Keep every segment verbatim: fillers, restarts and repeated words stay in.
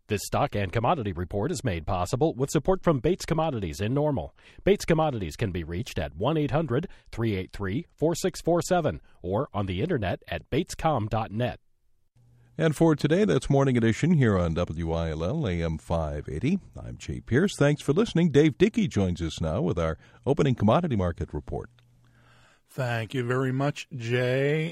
This stock and commodity report is made possible with support from Bates Commodities in Normal. Bates Commodities can be reached at one eight hundred three eight three four six four seven or on the internet at batescom dot net. And for today, that's Morning Edition here on W I L L A M five eighty. I'm Jay Pierce. Thanks for listening. Dave Dickey joins us now with our opening commodity market report. Thank you very much, Jay,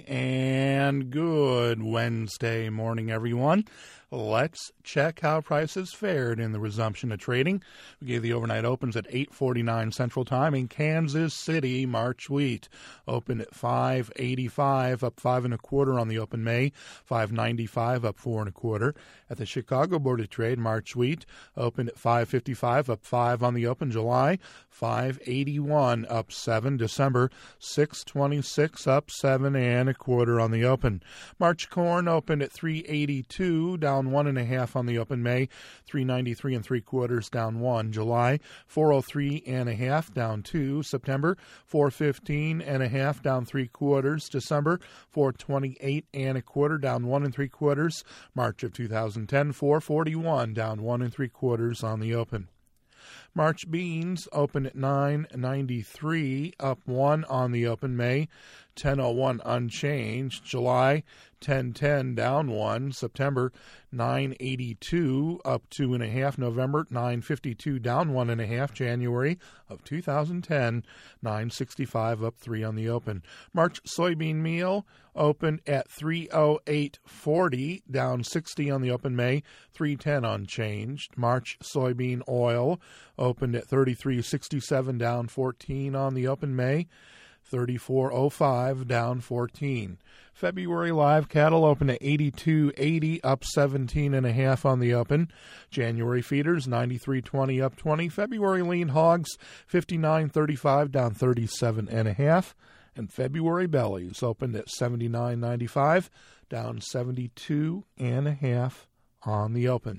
and good Wednesday morning, everyone. Let's check how prices fared in the resumption of trading. We gave the overnight opens at eight forty-nine Central Time in Kansas City. March wheat opened at five eighty-five, up five and a quarter on the open May, five ninety-five, up four and a quarter. At the Chicago Board of Trade, March wheat opened at five fifty-five, up five on the open. July, five eighty-one, up seven. December, six twenty-six, up seven and a quarter on the open. March corn opened at three eighty-two, down one and a half on the open. May, three ninety-three and three quarters, down one. July, four oh three and a half, down two. September, four fifteen and a half, down three quarters. December, four twenty-eight and a quarter, down one and three quarters. March of two thousand ten, four forty-one, down one and three quarters on the open. March beans open at nine ninety-three, up one on the open. May, ten oh one unchanged. July, ten ten, down one. September, nine eighty-two, up two and a half. November, nine fifty-two, down one and a half. January of two thousand ten, nine sixty-five, up three on the open. March soybean meal opened at three oh eight forty, down sixty on the open. May, three ten unchanged. March soybean oil opened at thirty-three sixty-seven, down fourteen on the open. May, thirty-four oh five, down fourteen. February live cattle opened at eighty-two eighty, up seventeen and a half on the open. January feeders ninety-three twenty, up twenty. February lean hogs fifty-nine thirty-five, down thirty-seven and a half. And February bellies opened at seventy-nine ninety-five, down seventy-two and a half on the open.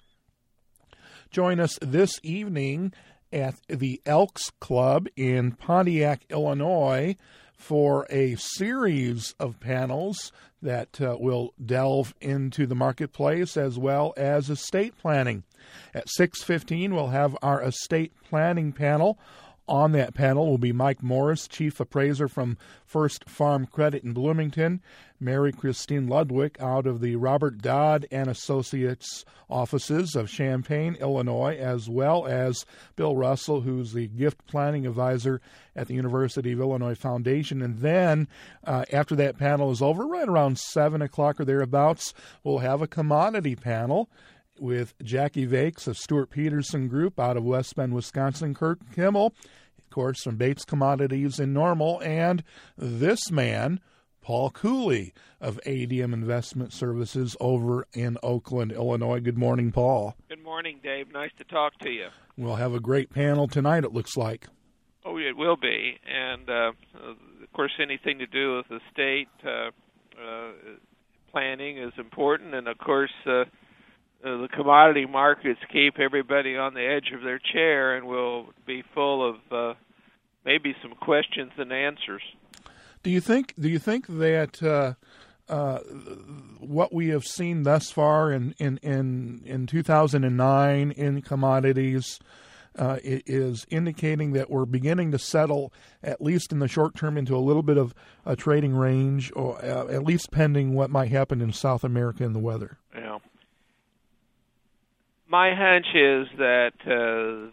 Join us this evening at the Elks Club in Pontiac, Illinois, for a series of panels that uh, will delve into the marketplace as well as estate planning. At six fifteen, we'll have our estate planning panel. On that panel will be Mike Morris, Chief Appraiser from First Farm Credit in Bloomington, Mary Christine Ludwig out of the Robert Dodd and Associates offices of Champaign, Illinois, as well as Bill Russell, who's the gift planning advisor at the University of Illinois Foundation. And then uh, after that panel is over, right around seven o'clock or thereabouts, we'll have a commodity panel with Jackie Vakes of Stuart Peterson Group out of West Bend, Wisconsin, Kurt Kimmel, of course, from Bates Commodities in Normal, and this man, Paul Cooley of A D M Investment Services over in Oakland, Illinois. Good morning, Paul. Good morning, Dave. Nice to talk to you. We'll have a great panel tonight, it looks like. Oh, it will be. And, uh, of course, anything to do with estate uh, uh, planning is important. And, of course, uh, Uh, the commodity markets keep everybody on the edge of their chair and will be full of uh, maybe some questions and answers. Do you think? Do you think that uh, uh, what we have seen thus far in in in, in two thousand nine in commodities uh, is indicating that we're beginning to settle, at least in the short term, into a little bit of a trading range, or uh, at least pending what might happen in South America and the weather? Yeah. My hunch is that uh,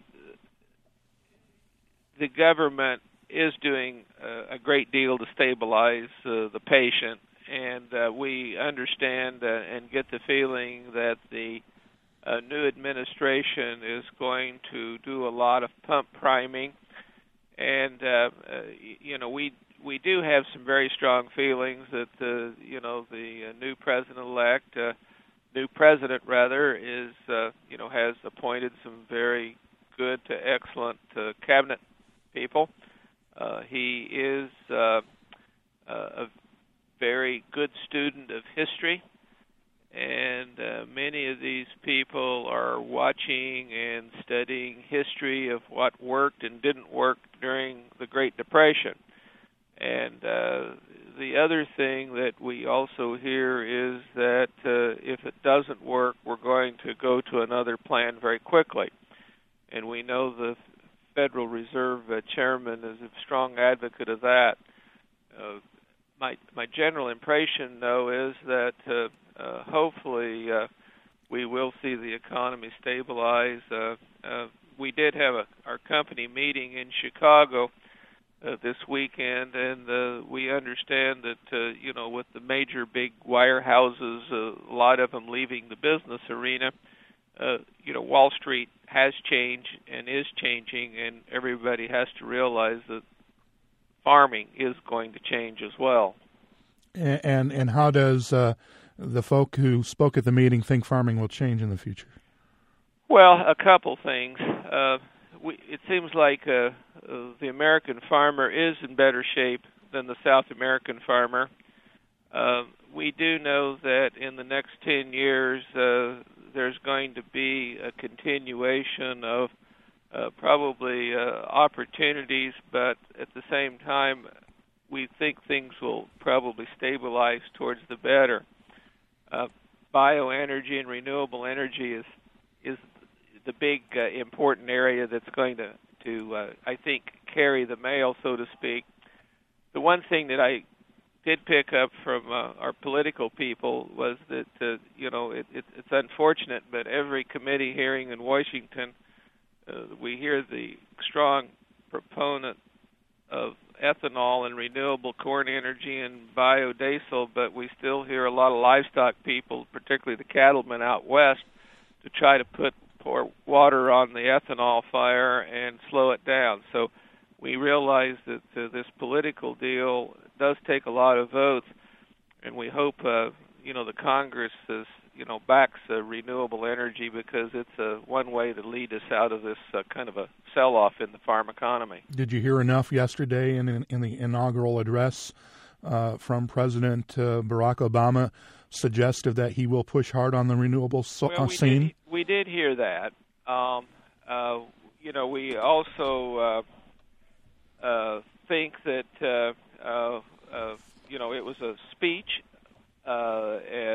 the government is doing uh, a great deal to stabilize uh, the patient, and uh, we understand uh, and get the feeling that the uh, new administration is going to do a lot of pump priming, and uh, uh, you know we we do have some very strong feelings that the you know the uh, new president-elect. Uh, New president, rather, is uh, you know has appointed some very good to excellent uh, cabinet people. Uh, he is uh, a very good student of history, and uh, many of these people are watching and studying history of what worked and didn't work during the Great Depression. And uh, the other thing that we also hear is that uh, if it doesn't work, we're going to go to another plan very quickly. And we know the Federal Reserve uh, chairman is a strong advocate of that. Uh, my my general impression, though, is that uh, uh, hopefully uh, we will see the economy stabilize. Uh, uh, we did have a, our company meeting in Chicago uh, this weekend, and uh, we understand that, uh, you know, with the major big wirehouses, uh, a lot of them leaving the business arena, uh, you know, Wall Street has changed and is changing, and everybody has to realize that farming is going to change as well. And and, and how does uh, the folk who spoke at the meeting think farming will change in the future? Well, a couple things. Uh, we, it seems like uh, uh, the American farmer is in better shape than the South American farmer. Uh, we do know that in the next ten years, uh, there's going to be a continuation of uh, probably uh, opportunities, but at the same time, we think things will probably stabilize towards the better. Uh, bioenergy and renewable energy is is the big uh, important area that's going to, to uh, I think, carry the mail, so to speak. The one thing that I did pick up from uh, our political people was that, uh, you know, it, it, it's unfortunate, but every committee hearing in Washington, uh, we hear the strong proponent of ethanol and renewable corn energy and biodiesel, but we still hear a lot of livestock people, particularly the cattlemen out west, to try to put pour water on the ethanol fire and slow it down. So we realize that uh, this political deal does take a lot of votes, and we hope, uh, you know, the Congress is, you know, backs uh, renewable energy, because it's uh, one way to lead us out of this uh, kind of a sell-off in the farm economy. Did you hear enough yesterday in in, in the inaugural address uh, from President uh, Barack Obama suggestive that he will push hard on the renewable so- well, uh, we scene? Did, we did hear that. Um, uh, you know, we also uh, uh, think that, uh, uh, uh, you know, it was a speech, uh,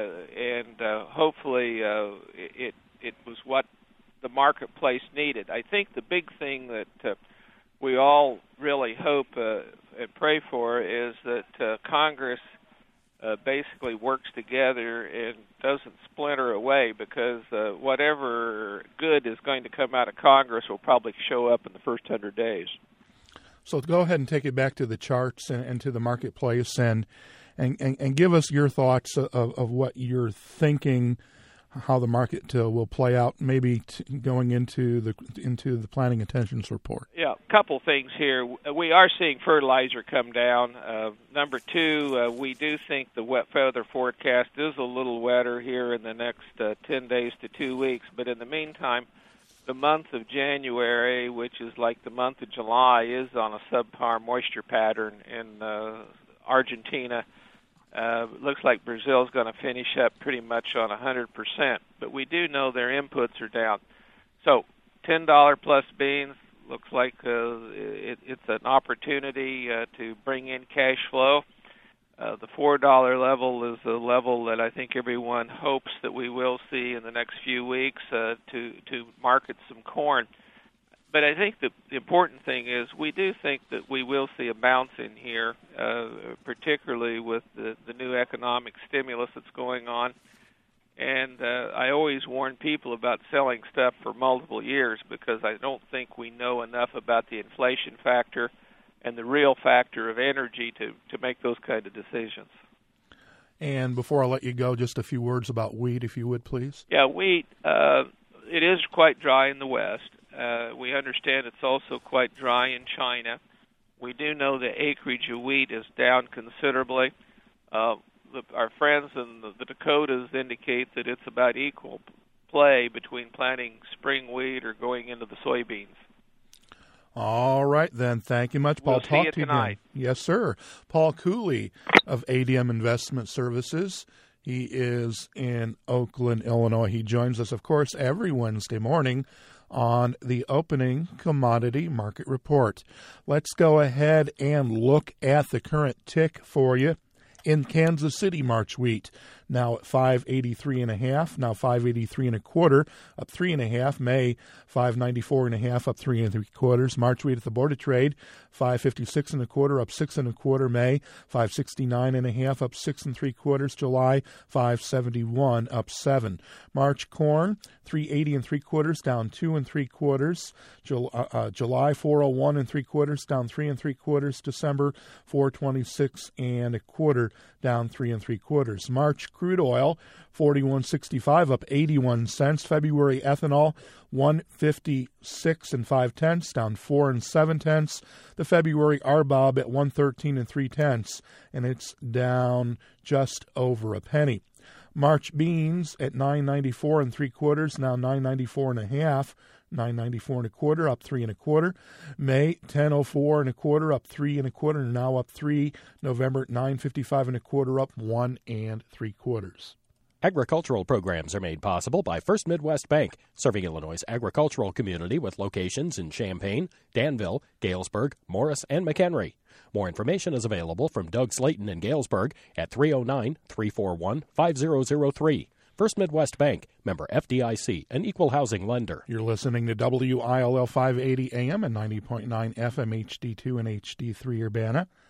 and uh, hopefully uh, it it was what the marketplace needed. I think the big thing that uh, we all really hope uh, and pray for is that uh, Congress Uh, basically works together and doesn't splinter away, because uh, whatever good is going to come out of Congress will probably show up in the first hundred days. So go ahead and take it back to the charts and, and to the marketplace, and, and, and, and give us your thoughts of, of what you're thinking, how the market uh, will play out, maybe t- going into the into the planning intentions report. Yeah, a couple things here. We are seeing fertilizer come down. Uh, number two, uh, we do think the wet weather forecast is a little wetter here in the next uh, ten days to two weeks. But in the meantime, the month of January, which is like the month of July, is on a subpar moisture pattern in uh, Argentina. Uh, looks like Brazil's going to finish up pretty much on one hundred percent, but we do know their inputs are down. So ten dollars plus beans looks like uh, it, it's an opportunity uh, to bring in cash flow. Uh, the four dollars level is a level that I think everyone hopes that we will see in the next few weeks uh, to, to market some corn. But I think the, the important thing is we do think that we will see a bounce in here, uh, particularly with the, the new economic stimulus that's going on. And uh, I always warn people about selling stuff for multiple years, because I don't think we know enough about the inflation factor and the real factor of energy to, to make those kind of decisions. And before I let you go, just a few words about wheat, if you would, please. Yeah, wheat, uh, it is quite dry in the West. Uh, we understand it's also quite dry in China. We do know the acreage of wheat is down considerably. Uh, the, our friends in the, the Dakotas indicate that it's about equal play between planting spring wheat or going into the soybeans. All right, then. Thank you much, Paul. We'll Talk see you to you tonight. again. Yes, sir. Paul Cooley of A D M Investment Services. He is in Oakland, Illinois. He joins us, of course, every Wednesday morning on the opening commodity market report. Let's go ahead and look at the current tick for you. In Kansas City, March wheat now at five eighty-three and a half, now five eighty-three and a quarter, up three and a half. May five ninety-four and a half, up three and three quarters. March wheat at the Board of Trade five fifty-six and a quarter, up six and a quarter. May five sixty-nine and a half, up six and three quarters. July five seventy-one, up seven. March corn three eighty and three quarters, down two and three quarters. July, uh, uh, July four oh one and three quarters, down three and three quarters. December four twenty-six and a quarter, down three and three quarters. March crude oil forty-one sixty-five, up eighty-one cents. February ethanol one fifty-six and five tenths, down four and seven tenths. The February R B O B at one thirteen and three tenths, and it's down just over a penny. March beans at nine ninety-four and three quarters, now nine ninety-four and a half. nine ninety-four and a quarter, up three and a quarter. May ten oh four and a quarter, up three and a quarter, and now up three. November nine fifty-five and a quarter, up one and three quarters. Agricultural programs are made possible by First Midwest Bank, serving Illinois' agricultural community with locations in Champaign, Danville, Galesburg, Morris, and McHenry. More information is available from Doug Slayton in Galesburg at three oh nine, three four one, five oh oh three. First Midwest Bank, member F D I C, an equal housing lender. You're listening to W I L L five eighty A M and ninety point nine F M H D two and H D three Urbana.